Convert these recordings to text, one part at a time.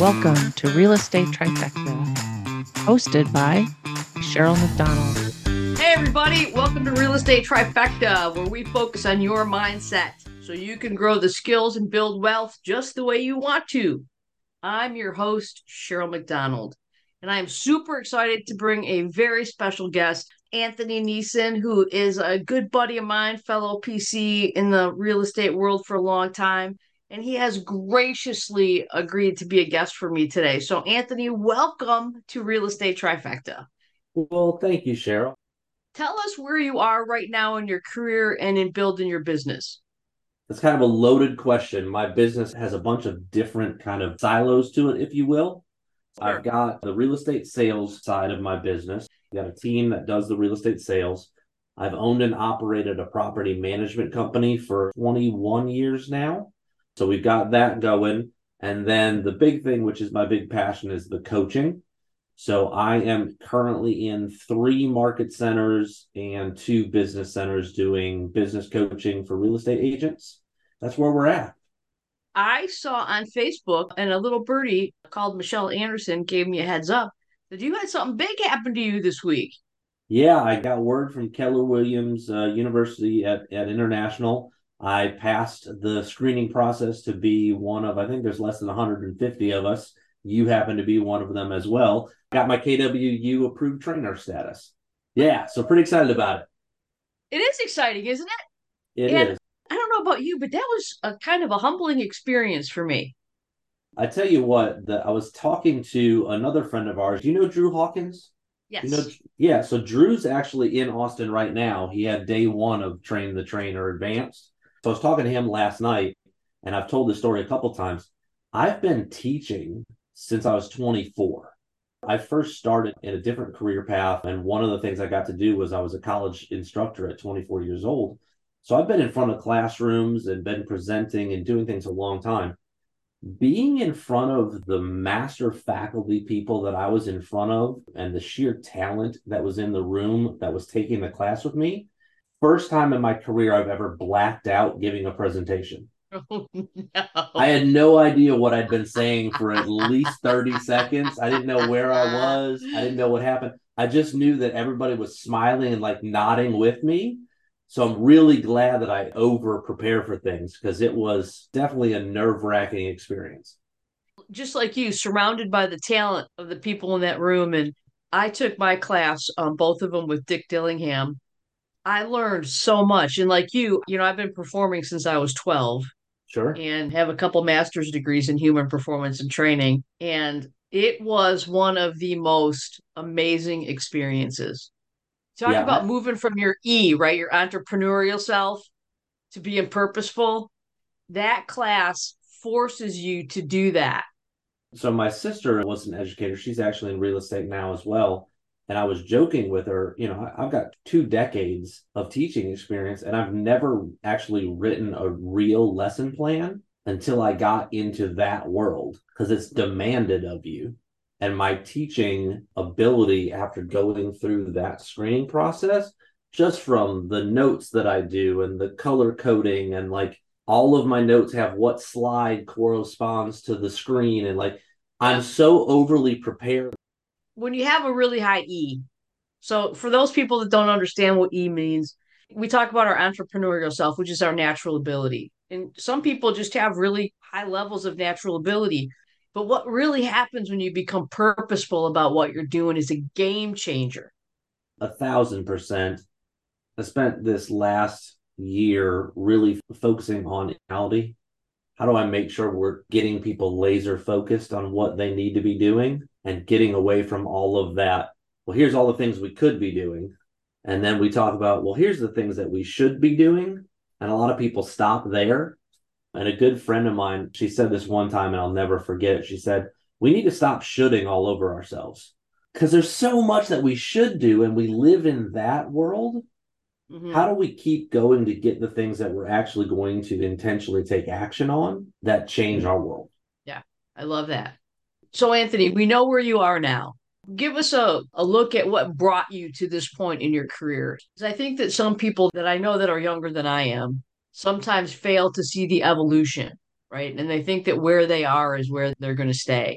Welcome to Real Estate Trifecta, hosted by Cheryl McDonald. Hey, everybody, welcome to Real Estate Trifecta, where we focus on your mindset so you can grow the skills and build wealth just the way you want to. I'm your host, Cheryl McDonald, and I'm super excited to bring a very special guest, Anthony Neeson, who is a good buddy of mine, fellow PC in the real estate world for a long time. And he has graciously agreed to be a guest for me today. So, Anthony, welcome to Real Estate Trifecta. Well, thank you, Cheryl. Tell us where you are right now in your career and in building your business. That's kind of a loaded question. My business has a bunch of different kind of silos to it, if you will. Sure. I've got the real estate sales side of my business. I've got a team that does the real estate sales. I've owned and operated a property management company for 21 years now. So we've got that going. And then the big thing, which is my big passion, is the coaching. So I am currently in 3 market centers and 2 business centers doing business coaching for real estate agents. That's where we're at. I saw on Facebook, and a little birdie called Michelle Anderson gave me a heads up that you had something big happen to you this week. Yeah, I got word from Keller Williams University at International. I passed the screening process to be one of, I think there's less than 150 of us. You happen to be one of them as well. Got my KWU approved trainer status. Yeah, so pretty excited about it. It is exciting, isn't it? It And is. I don't know about you, but that was a kind of a humbling experience for me. I tell you what, I was talking to another friend of ours. Do you know Drew Hawkins? You know, Yes. yeah. So Drew's actually in Austin right now. He had day 1 of Train the Trainer Advanced. So I was talking to him last night, and I've told this story a couple times. I've been teaching since I was 24. I first started in a different career path, and one of the things I got to do was I was a college instructor at 24 years old. So I've been in front of classrooms and been presenting and doing things a long time. Being in front of the master faculty people that I was in front of and the sheer talent that was in the room that was taking the class with me, first time in my career I've ever blacked out giving a presentation. Oh, I no. had no idea what I'd been saying for at least 30 seconds. I didn't know where I was. I didn't know what happened. I just knew that everybody was smiling and like nodding with me. So I'm really glad that I over prepare for things because it was definitely a nerve-wracking experience. Just like you, surrounded by the talent of the people in that room. And I took my class, both of them with Dick Dillingham. I learned so much. And like you, I've been performing since I was 12 Sure. and have a couple master's degrees in human performance and training. And it was one of the most amazing experiences. Talk Yeah, about moving from your E, right? Your entrepreneurial self to being purposeful. That class forces you to do that. so my sister was an educator. She's actually in real estate now as well. And I was joking with her, I've got 2 decades of teaching experience, and I've never actually written a real lesson plan until I got into that world because it's demanded of you. And my teaching ability after going through that screening process, just from the notes that I do and the color coding, and like all of my notes have what slide corresponds to the screen. And like, I'm so overly prepared. When you have a really high E, so for those people that don't understand what E means, we talk about our entrepreneurial self, which is our natural ability. And some people just have really high levels of natural ability. But what really happens when you become purposeful about what you're doing is a game changer. 1,000%. I spent this last year really focusing on reality. How do I make sure we're getting people laser focused on what they need to be doing and getting away from all of that? Well, here's all the things we could be doing. And then we talk about, well, here's the things that we should be doing. And a lot of people stop there. And a good friend of mine, she said this one time, and I'll never forget it. She said, we need to stop shoulding all over ourselves because there's so much that we should do. And we live in that world. How Mm-hmm. do we keep going to get the things that we're actually going to intentionally take action on that change our world? Yeah, I love that. So, Anthony, we know where you are now. Give us a look at what brought you to this point in your career. 'Cause I think that some people that I know that are younger than I am sometimes fail to see the evolution, right? And they think that where they are is where they're going to stay.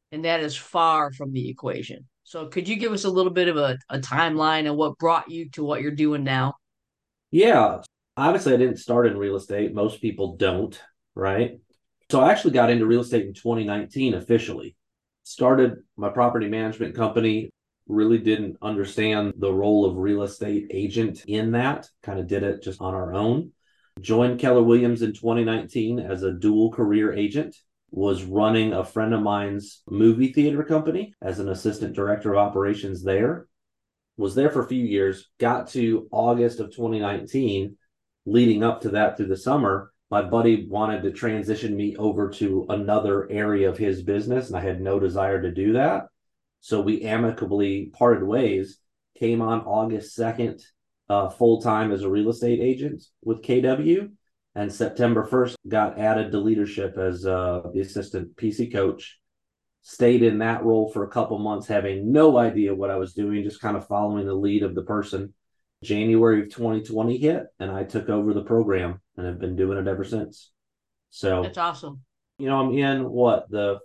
and that is far from the equation. So could you give us a little bit of a timeline of what brought you to what you're doing now? Yeah. Obviously, I didn't start in real estate. Most people don't, right? So I actually got into real estate in 2019 officially. Started my property management company, really didn't understand the role of real estate agent in that, kind of did it just on our own. Joined Keller Williams in 2019 as a dual career agent, was running a friend of mine's movie theater company as an assistant director of operations there. Was there for a few years, got to August of 2019, leading up to that through the summer, my buddy wanted to transition me over to another area of his business, and I had no desire to do that. So we amicably parted ways, came on August 2nd, full time as a real estate agent with KW. And September 1st, got added to leadership as the assistant PC coach. Stayed in that role for a couple months, having no idea what I was doing, just kind of following the lead of the person. January of 2020 hit, and I took over the program and have been doing it ever since. That's So, awesome. I'm in the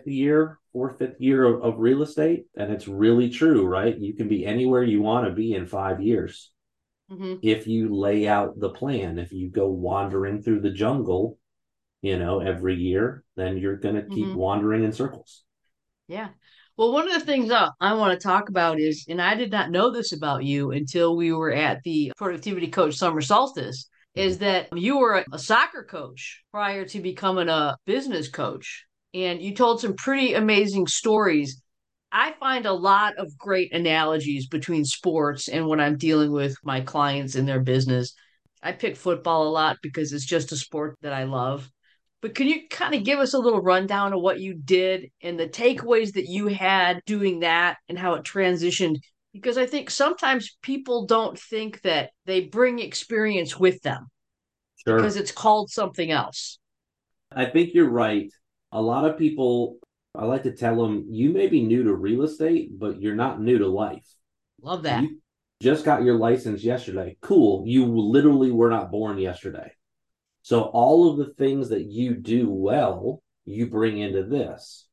fifth year of real estate, and it's really true, right? You can be anywhere you want to be in 5 years Hmm. if you lay out the plan. If you go wandering through the jungle, every year, then you're going to keep Hmm. wandering in circles. Yeah. Well, one of the things I want to talk about is, and I did not know this about you until we were at the Productivity Coach Summer Solstice, is that you were a soccer coach prior to becoming a business coach. And you told some pretty amazing stories. I find a lot of great analogies between sports and when I'm dealing with my clients in their business. I pick football a lot because it's just a sport that I love. But can you kind of give us a little rundown of what you did and the takeaways that you had doing that and how it transitioned? Because I think sometimes people don't think that they bring experience with them because Sure. it's called something else. I think you're right. A lot of people, I like to tell them, you may be new to real estate, but you're not new to life. Love that. You just got your license yesterday. Cool. You literally were not born yesterday. So all of the things that you do well, you bring into this.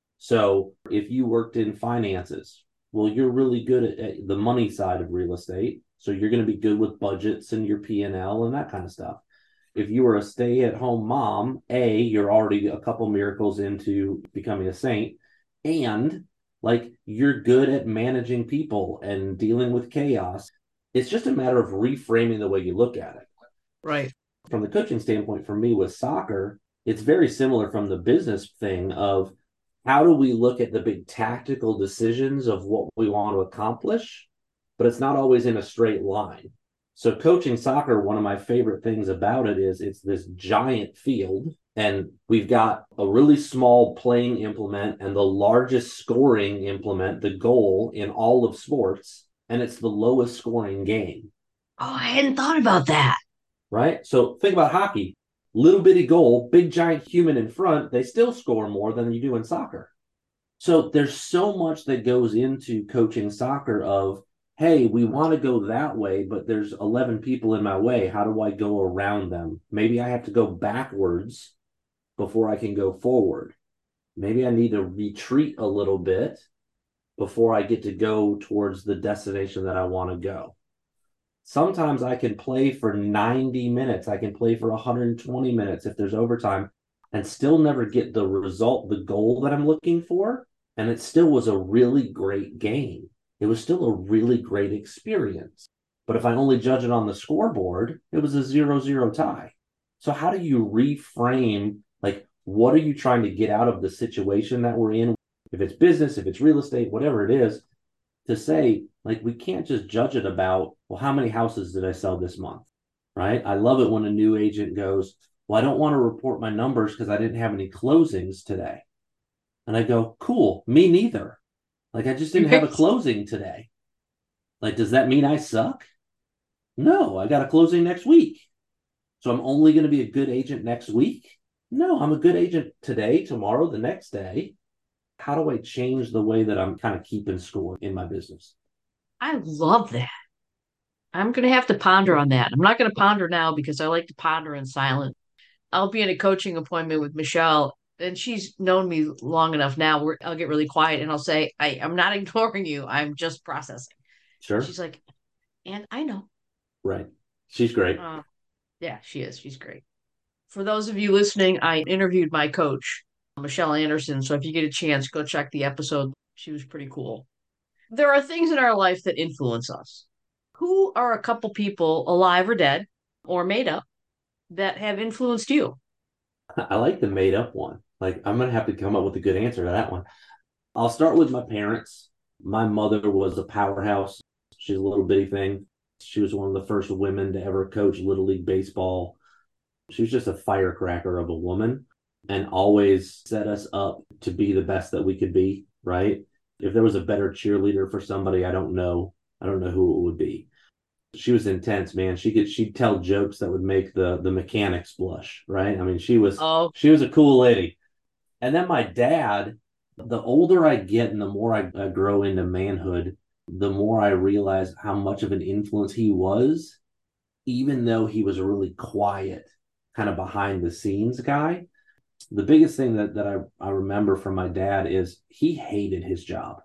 So if you worked in finances, well, you're really good at the money side of real estate. So you're going to be good with budgets and your P&L and that kind of stuff. If you were a stay-at-home mom, you're already a couple miracles into becoming a saint, and like you're good at managing people and dealing with chaos. It's just a matter of reframing the way you look at it. Right. From the coaching standpoint, for me with soccer, it's very similar from the business thing of how do we look at the big tactical decisions of what we want to accomplish, but it's not always in a straight line. So coaching soccer, one of my favorite things about it is it's this giant field, and we've got a really small playing implement and the largest scoring implement, the goal in all of sports, and it's the lowest scoring game. Oh, I hadn't thought about that. Right? So think about hockey. Little bitty goal, big giant human in front, they still score more than you do in soccer. So there's so much that goes into coaching soccer of, hey, we want to go that way, but there's 11 people in my way. How do I go around them? Maybe I have to go backwards before I can go forward. Maybe I need to retreat a little bit before I get to go towards the destination that I want to go. Sometimes I can play for 90 minutes. I can play for 120 minutes if there's overtime and still never get the result, the goal that I'm looking for. And it still was a really great game. It was still a really great experience. But if I only judge it on the scoreboard, it was a 0-0 tie. So how do you reframe, like, what are you trying to get out of the situation that we're in? If it's business, if it's real estate, whatever it is, to say, like, we can't just judge it about, well, how many houses did I sell this month? Right? I love it when a new agent goes, well, I don't want to report my numbers because I didn't have any closings today. And I go, cool, me neither. Like, I just didn't have a closing today. Like, does that mean I suck? No, I got a closing next week. So I'm only going to be a good agent next week? No, I'm a good agent today, tomorrow, the next day. How do I change the way that I'm kind of keeping score in my business? I love that. I'm going to have to ponder on that. I'm not going to ponder now because I like to ponder in silence. I'll be in a coaching appointment with Michelle and she's known me long enough now where I'll get really quiet and I'll say, I'm not ignoring you. I'm just processing. Sure. She's like, and I know. Right. She's great. Yeah, she is. She's great. For those of you listening, I interviewed my coach, Michelle Anderson. So if you get a chance, go check the episode. She was pretty cool. There are things in our life that influence us. Who are a couple people, alive or dead, or made up, that have influenced you? I like the made up one. Like, I'm going to have to come up with a good answer to that one. I'll start with my parents. My mother was a powerhouse. She's a little bitty thing. She was one of the first women to ever coach Little League Baseball. She was just a firecracker of a woman and always set us up to be the best that we could be, right? If there was a better cheerleader for somebody, I don't know. I don't know who it would be. She was intense, man. She'd tell jokes that would make the mechanics blush, right? I mean, she was a cool lady. And then my dad, the older I get and the more I grow into manhood, the more I realize how much of an influence he was, even though he was a really quiet, kind of behind the scenes guy. The biggest thing that I remember from my dad is he hated his job.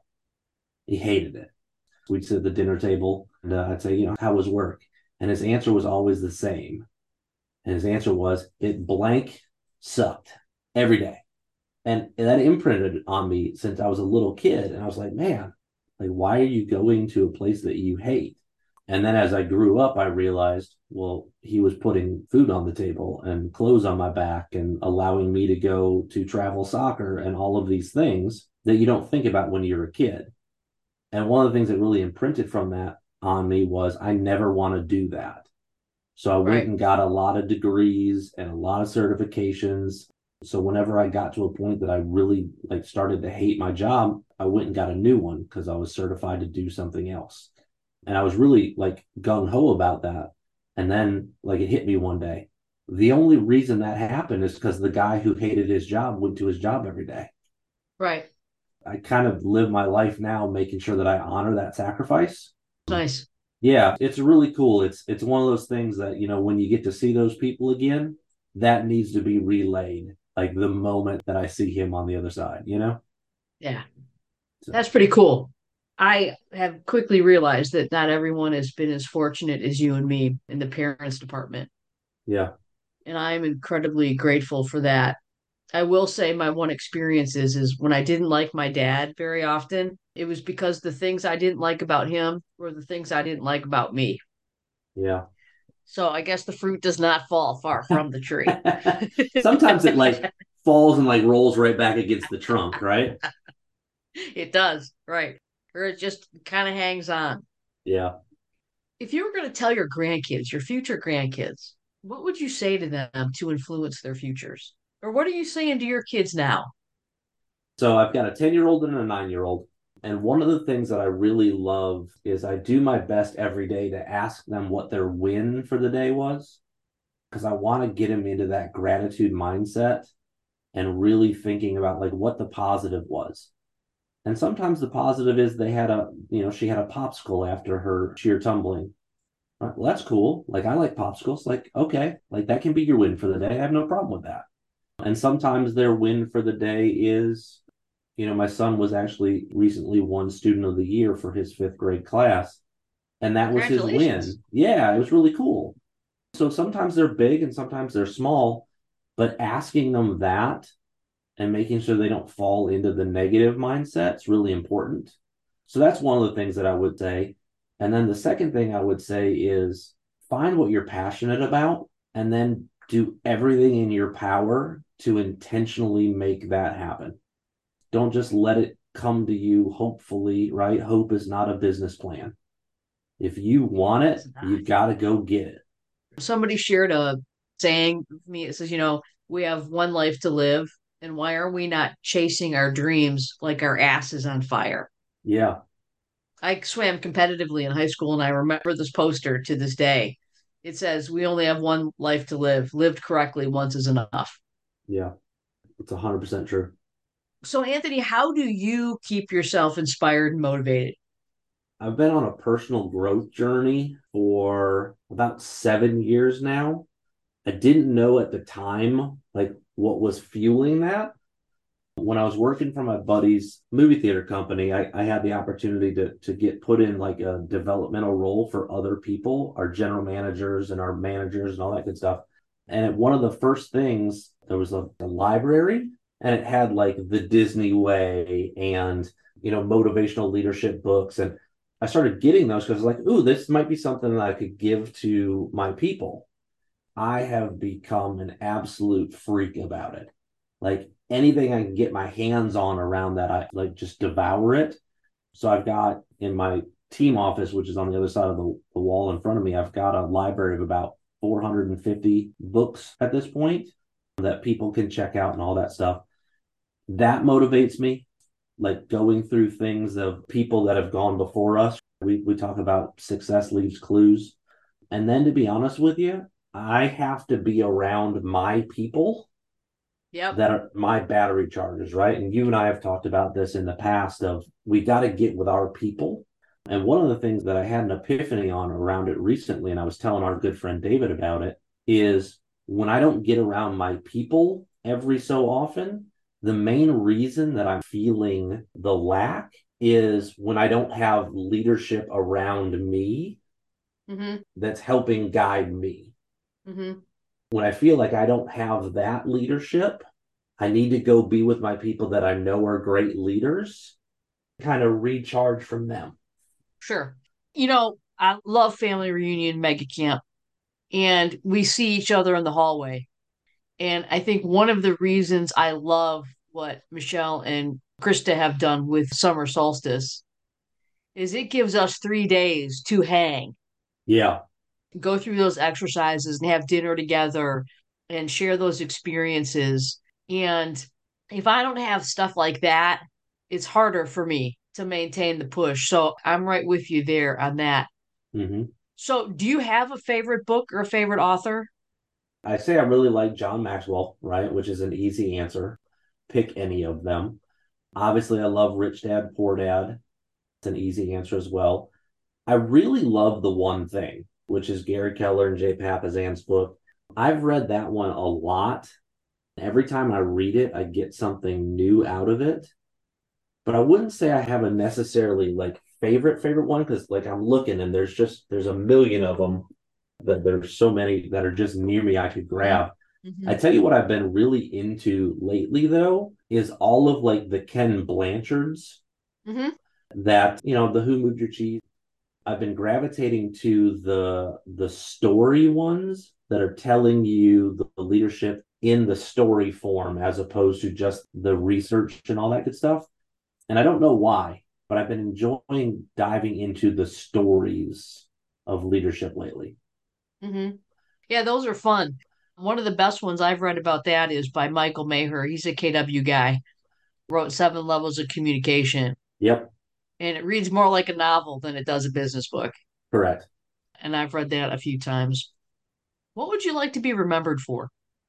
He hated it. We'd sit at the dinner table and I'd say, how was work? And his answer was always the same. And his answer was, it blank sucked every day. And that imprinted on me since I was a little kid. And I was like, man, like, why are you going to a place that you hate? And then as I grew up, I realized, well, he was putting food on the table and clothes on my back and allowing me to go to travel soccer and all of these things that you don't think about when you're a kid. And one of the things that really imprinted from that on me was I never want to do that. So I went and got a lot of degrees and a lot of certifications. So whenever I got to a point that I really started to hate my job, I went and got a new one because I was certified to do something else. And I was really gung-ho about that. And then it hit me one day. The only reason that happened is because the guy who hated his job went to his job every day. Right. I kind of live my life now making sure that I honor that sacrifice. Nice. Yeah, it's really cool. It's one of those things that, when you get to see those people again, that needs to be relayed. The moment that I see him on the other side, Yeah. So. That's pretty cool. I have quickly realized that not everyone has been as fortunate as you and me in the parents department. Yeah. And I'm incredibly grateful for that. I will say my one experience is when I didn't like my dad very often, it was because the things I didn't like about him were the things I didn't like about me. Yeah. So I guess the fruit does not fall far from the tree. Sometimes it falls and rolls right back against the trunk, right? It does, right. Or it just kind of hangs on. Yeah. If you were going to tell your grandkids, your future grandkids, what would you say to them to influence their futures? Or what are you saying to your kids now? So I've got a 10-year-old and a 9-year-old. And one of the things that I really love is I do my best every day to ask them what their win for the day was, because I want to get them into that gratitude mindset and really thinking about what the positive was. And sometimes the positive is she had a popsicle after her sheer tumbling. Well, that's cool. I like popsicles. Okay, that can be your win for the day. I have no problem with that. And sometimes their win for the day is, my son was actually recently won student of the year for his 5th grade class. And that was his win. Yeah, it was really cool. So sometimes they're big and sometimes they're small, but asking them that and making sure they don't fall into the negative mindset is really important. So that's one of the things that I would say. And then the second thing I would say is find what you're passionate about and then do everything in your power to intentionally make that happen. Don't just let it come to you hopefully, right? Hope is not a business plan. If you want it, you've got to go get it. Somebody shared a saying with me. It says, we have one life to live. And why are we not chasing our dreams like our ass is on fire? Yeah. I swam competitively in high school, and I remember this poster to this day. It says, we only have one life to live. Lived correctly once is enough. Yeah, it's 100% true. So, Anthony, how do you keep yourself inspired and motivated? I've been on a personal growth journey for about 7 years now. I didn't know at the time, what was fueling that. When I was working for my buddy's movie theater company, I had the opportunity to get put in like a developmental role for other people, our general managers and our managers and all that good stuff. And one of the first things, there was a library, and it had like the Disney Way and, motivational leadership books. And I started getting those because like, ooh, this might be something that I could give to my people. I have become an absolute freak about it. Like anything I can get my hands on around that, I like just devour it. So I've got in my team office, which is on the other side of the wall in front of me, I've got a library of about 450 books at this point that people can check out and all that stuff. That motivates me, like going through things of people that have gone before us. We talk about success leaves clues. And then to be honest with you, I have to be around my people Yep. that are my battery chargers, right? And you and I have talked about this in the past of we got to get with our people. And one of the things that I had an epiphany on around it recently, and I was telling our good friend David about it, is when I don't get around my people every so often, the main reason that I'm feeling the lack is when I don't have leadership around me that's helping guide me. When I feel like I don't have that leadership, I need to go be with my people that I know are great leaders, kind of recharge from them. Sure. I love family reunion mega camp, and we see each other in the hallway. And I think one of the reasons I love what Michelle and Krista have done with summer solstice is it gives us 3 days to hang, Yeah. go through those exercises and have dinner together and share those experiences. And if I don't have stuff like that, it's harder for me to maintain the push. So I'm right with you there on that. Mm-hmm. So do you have a favorite book or a favorite author? I say I really like John Maxwell, right? Which is an easy answer. Pick any of them. Obviously, I love Rich Dad, Poor Dad. It's an easy answer as well. I really love The One Thing, which is Gary Keller and Jay Papasan's book. I've read that one a lot. Every time I read it, I get something new out of it. But I wouldn't say I have a necessarily like favorite one because like I'm looking and there's a million of them that there's so many that are just near me I could grab. Mm-hmm. I tell you what I've been really into lately though is all of like the Ken Blanchards that the Who Moved Your Cheese. I've been gravitating to the story ones that are telling you the leadership in the story form as opposed to just the research and all that good stuff. And I don't know why, but I've been enjoying diving into the stories of leadership lately. Yeah, those are fun. One of the best ones I've read about that is by Michael Maher. He's a KW guy, wrote 7 Levels of Communication. Yep. And it reads more like a novel than it does a business book. Correct. And I've read that a few times. What would you like to be remembered for?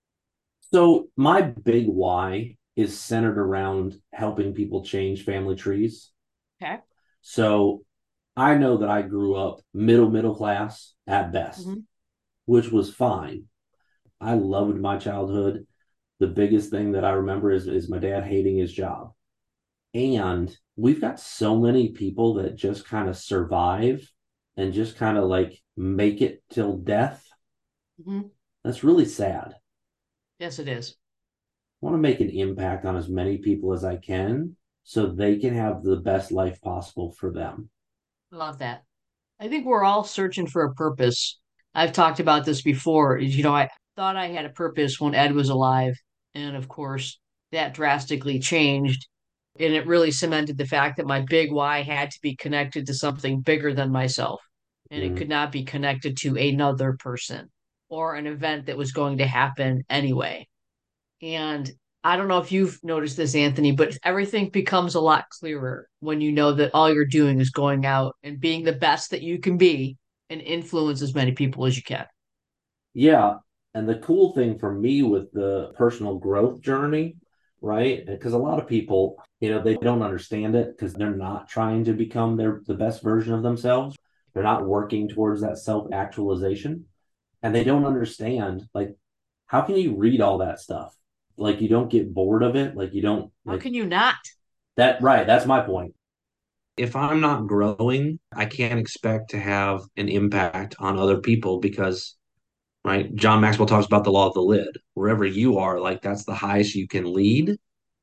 So my big why is centered around helping people change family trees. Okay. So I know that I grew up middle class at best, which was fine. I loved my childhood. The biggest thing that I remember is my dad hating his job. And we've got so many people that just kind of survive and just kind of like make it till death. That's really sad. Yes, it is. I want to make an impact on as many people as I can so they can have the best life possible for them. Love that. I think we're all searching for a purpose. I've talked about this before. I thought I had a purpose when Ed was alive. And of course, that drastically changed. And it really cemented the fact that my big why had to be connected to something bigger than myself. And it could not be connected to another person or an event that was going to happen anyway. And I don't know if you've noticed this, Anthony, but everything becomes a lot clearer when you know that all you're doing is going out and being the best that you can be and influence as many people as you can. Yeah. And the cool thing for me with the personal growth journey, right? Because a lot of people, they don't understand it because they're not trying to become the best version of themselves. They're not working towards that self-actualization. And they don't understand, like, how can you read all that stuff? like you don't get bored of it. Like you don't How like can you not? that. Right. That's my point. If I'm not growing, I can't expect to have an impact on other people because, right, John Maxwell talks about the law of the lid. Wherever you are, like that's the highest you can lead.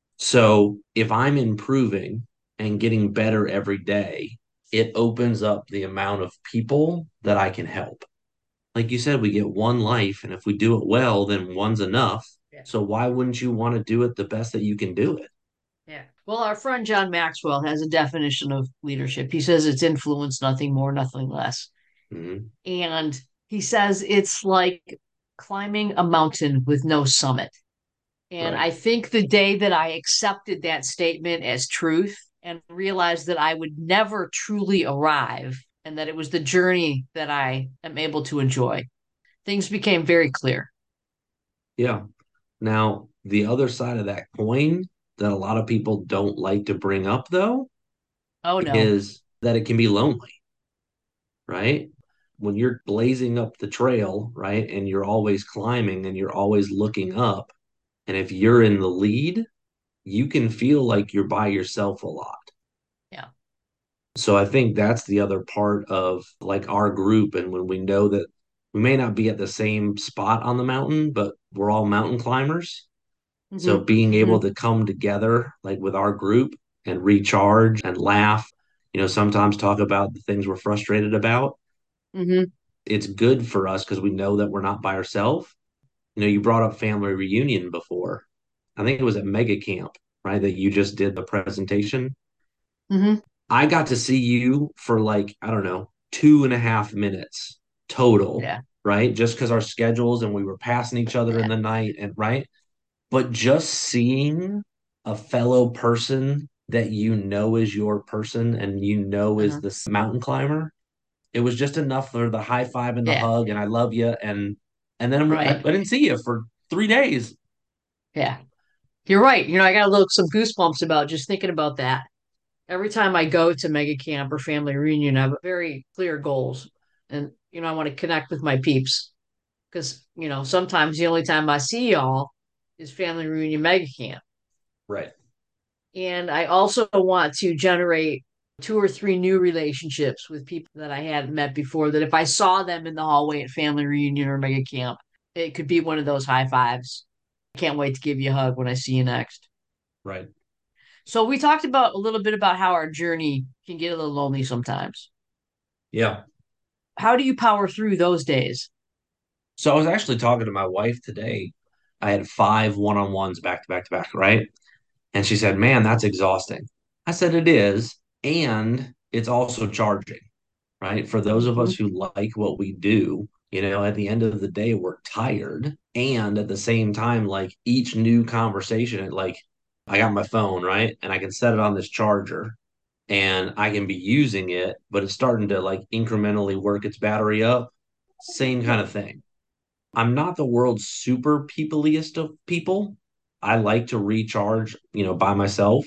So if I'm improving and getting better every day, it opens up the amount of people that I can help. Like you said, we get one life, and if we do it well, then one's enough. Yeah. So why wouldn't you want to do it the best that you can do it? Yeah. Well, our friend John Maxwell has a definition of leadership. He says it's influence, nothing more, nothing less. Mhm. And he says it's like climbing a mountain with no summit. And Right. I think the day that I accepted that statement as truth and realized that I would never truly arrive and that it was the journey that I am able to enjoy, things became very clear. Yeah. Now, the other side of that coin that a lot of people don't like to bring up, though, Oh, no. is that it can be lonely, right? When you're blazing up the trail, right, and you're always climbing and you're always looking up, and if you're in the lead, you can feel like you're by yourself a lot. Yeah. So I think that's the other part of like our group. And when we know that we may not be at the same spot on the mountain, but we're all mountain climbers. So Hmm. being able Hmm. to come together like with our group and recharge and laugh, sometimes talk about the things we're frustrated about. Hmm. It's good for us because we know that we're not by ourselves. You brought up family reunion before. I think it was at Mega Camp, right? That you just did the presentation. Hmm. I got to see you for like, I don't know, 2.5 minutes total, Yeah. right? Just because our schedules and we were passing each other in Yeah. the night and right. But just seeing a fellow person that you know is your person and you know is Hmm. this mountain climber, it was just enough for the high five and the Yeah. hug and I love you and then I Right. didn't see you for 3 days. Yeah. You're right. I got a little some goosebumps about just thinking about that. Every time I go to mega camp or family reunion, I have very clear goals. And, I want to connect with my peeps because, sometimes the only time I see y'all is family reunion mega camp. Right. And I also want to generate two or three new relationships with people that I hadn't met before, that if I saw them in the hallway at family reunion or mega camp, it could be one of those high fives. I can't wait to give you a hug when I see you next. Right. So we talked about a little bit about how our journey can get a little lonely sometimes. Yeah. How do you power through those days? So I was actually talking to my wife today. I had 5 1-on-ones back to back to back, right? And she said, "Man, that's exhausting." I said, "It is. And it's also charging, right? For those of us Mhm. who like what we do, at the end of the day, we're tired. And at the same time, like each new conversation, like I got my phone, right? And I can set it on this charger and I can be using it, but it's starting to like incrementally work its battery up. Same kind of thing. I'm not the world's super peopleiest of people. I like to recharge, by myself.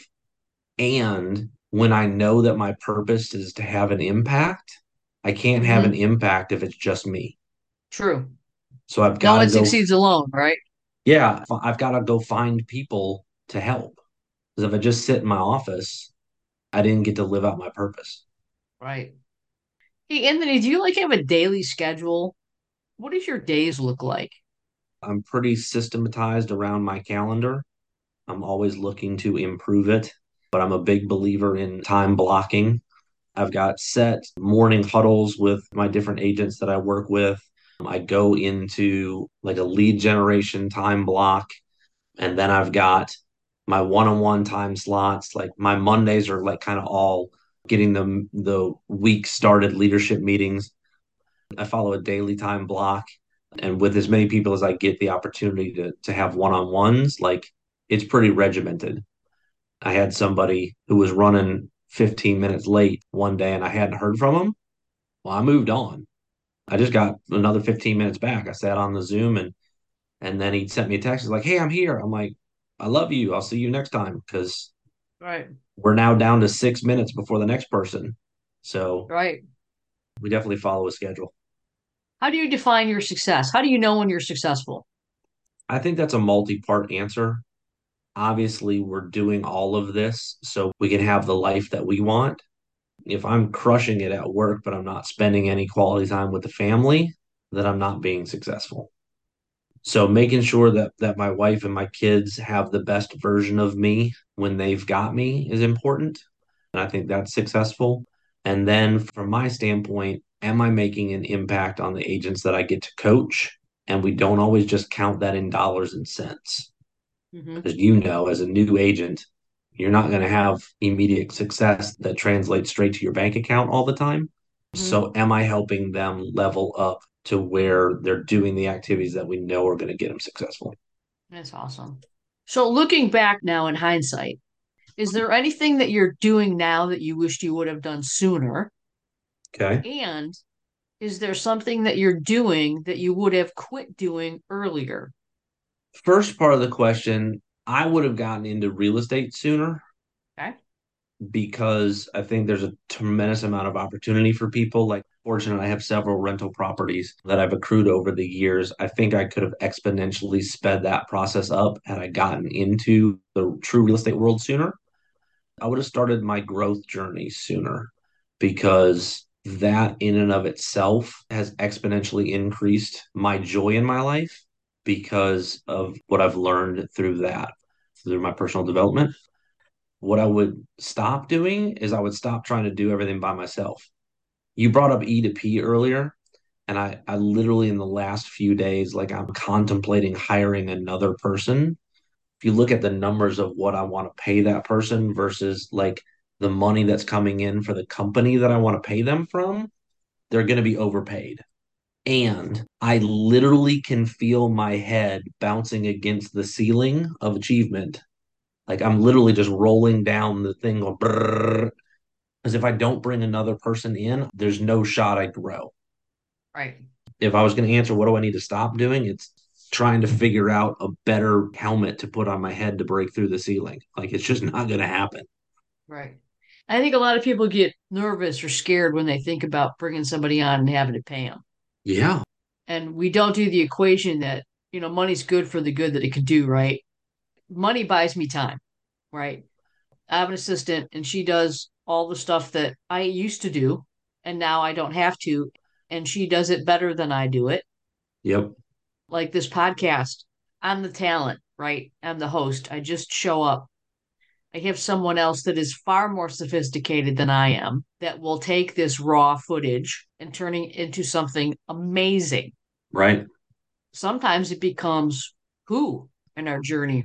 And when I know that my purpose is to have an impact, I can't have an Mhm. impact if it's just me. True. So I've No got to one go, succeeds alone, right? yeah, I've got to go find people to help. Because if I just sit in my office, I didn't get to live out my purpose. Right. Hey, Anthony, do you like have a daily schedule? What does your days look like? I'm pretty systematized around my calendar. I'm always looking to improve it, but I'm a big believer in time blocking. I've got set morning huddles with my different agents that I work with. I go into like a lead generation time block, and then I've got my one-on-one time slots. Like my Mondays are like kind of all getting the week started leadership meetings. I follow a daily time block, and with as many people as I get the opportunity to have one-on-ones, like it's pretty regimented. I had somebody who was running 15 minutes late one day and I hadn't heard from him. Well, I moved on. I just got another 15 minutes back. I sat on the Zoom and then he sent me a text. He's like, "Hey, I'm here." I'm like, "I love you. I'll see you next time." Because Right. we're now down to 6 minutes before the next person. So Right. we definitely follow a schedule. How do you define your success? How do you know when you're successful? I think that's a multi-part answer. Obviously, we're doing all of this so we can have the life that we want. If I'm crushing it at work, but I'm not spending any quality time with the family, then I'm not being successful. So making sure that my wife and my kids have the best version of me when they've got me is important. And I think that's successful. And then from my standpoint, am I making an impact on the agents that I get to coach? And we don't always just count that in dollars and cents. Mm-hmm. Because as a new agent, you're not going to have immediate success that translates straight to your bank account all the time. Mm-hmm. So, am I helping them level up to where they're doing the activities that we know are going to get them successful? That's awesome. So looking back now in hindsight, is there anything that you're doing now that you wished you would have done sooner? Okay. And is there something that you're doing that you would have quit doing earlier? First part of the question, I would have gotten into real estate sooner Okay. because I think there's a tremendous amount of opportunity for people. Like, fortunate, I have several rental properties that I've accrued over the years. I think I could have exponentially sped that process up had I gotten into the true real estate world sooner. I would have started my growth journey sooner because that in and of itself has exponentially increased my joy in my life because of what I've learned through that, through my personal development. What I would stop doing is I would stop trying to do everything by myself. You brought up E to P earlier, and I literally in the last few days, like I'm contemplating hiring another person. If you look at the numbers of what I want to pay that person versus like the money that's coming in for the company that I want to pay them from, they're going to be overpaid. And I literally can feel my head bouncing against the ceiling of achievement. Like I'm literally just rolling down the thing going brrr, because if I don't bring another person in, there's no shot I grow. Right. If I was going to answer what do I need to stop doing, it's trying to figure out a better helmet to put on my head to break through the ceiling. Like it's just not going to happen. Right. I think a lot of people get nervous or scared when they think about bringing somebody on and having to pay them. Yeah. And we don't do the equation that, money's good for the good that it can do, right? Money buys me time, right? I have an assistant and she does all the stuff that I used to do and now I don't have to. And she does it better than I do it. Yep. Like this podcast, I'm the talent, right? I'm the host. I just show up. I have someone else that is far more sophisticated than I am that will take this raw footage and turning it into something amazing. Right. Sometimes it becomes who in our journey.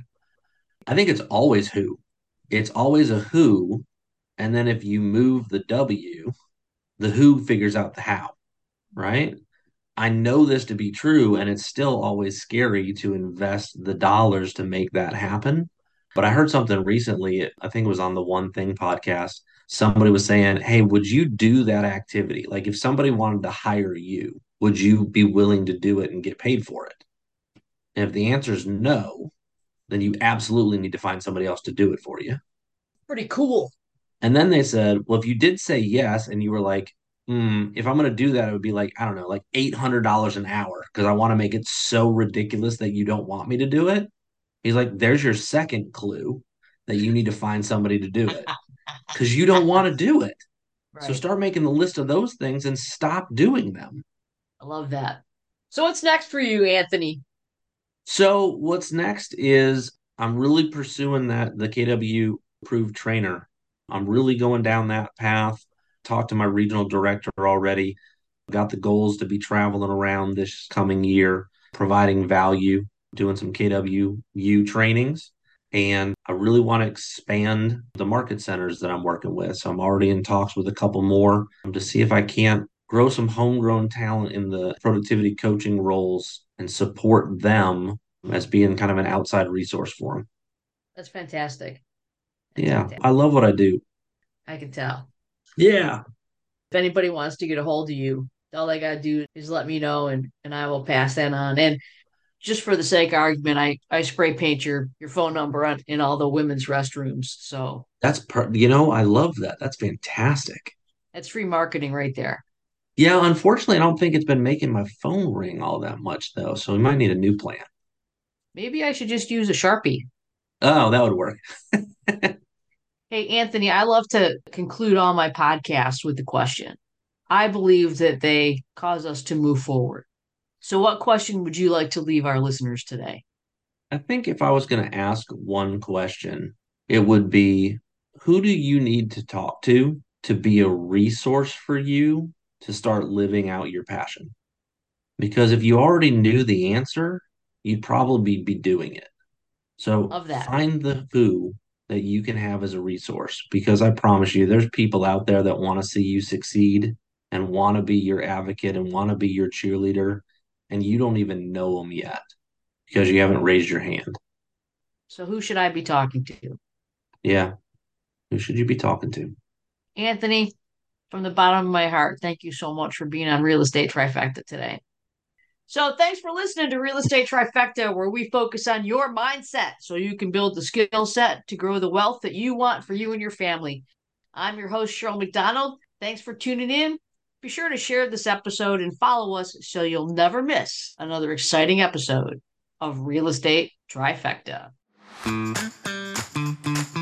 I think it's always who. It's always a who. And then if you move the W, the who figures out the how. Right. I know this to be true, and it's still always scary to invest the dollars to make that happen. But I heard something recently, I think it was on the One Thing podcast. Somebody was saying, hey, would you do that activity? Like if somebody wanted to hire you, would you be willing to do it and get paid for it? And if the answer is no, then you absolutely need to find somebody else to do it for you. Pretty cool. And then they said, well, if you did say yes and you were like, if I'm going to do that, it would be like, I don't know, like $800 an hour because I want to make it so ridiculous that you don't want me to do it. He's like, there's your second clue that you need to find somebody to do it because you don't want to do it. So Right. start making the list of those things and stop doing them. I love that. So what's next for you, Anthony? So what's next is I'm really pursuing the KW approved trainer. I'm really going down that path. Talked to my regional director already. Got the goals to be traveling around this coming year, providing value, doing some KWU trainings. And I really want to expand the market centers that I'm working with. So I'm already in talks with a couple more to see if I can't grow some homegrown talent in the productivity coaching roles and support them as being kind of an outside resource for them. That's fantastic. That's Yeah, fantastic. I love what I do. I can tell. Yeah. If anybody wants to get a hold of you, all they got to do is let me know and I will pass that on. And just for the sake of argument, I spray paint your phone number in all the women's restrooms. So I love that. That's fantastic. that's free marketing right there. Yeah, unfortunately, I don't think it's been making my phone ring all that much though. So we might need a new plan. Maybe I should just use a Sharpie. Oh, that would work. Hey, Anthony, I love to conclude all my podcasts with the question. I believe that they cause us to move forward. So, what question would you like to leave our listeners today? I think if I was going to ask one question, it would be, who do you need to talk to be a resource for you to start living out your passion? Because if you already knew the answer, you'd probably be doing it. So Of that. find the who that you can have as a resource, because I promise you, there's people out there that want to see you succeed and want to be your advocate and want to be your cheerleader, and you don't even know them yet because you haven't raised your hand. So, who should I be talking to? Yeah. Who should you be talking to? Anthony, from the bottom of my heart, thank you so much for being on Real Estate Trifecta today. So, thanks for listening to Real Estate Trifecta, where we focus on your mindset so you can build the skill set to grow the wealth that you want for you and your family. I'm your host, Cheryl McDonald. Thanks for tuning in. Be sure to share this episode and follow us so you'll never miss another exciting episode of Real Estate Trifecta.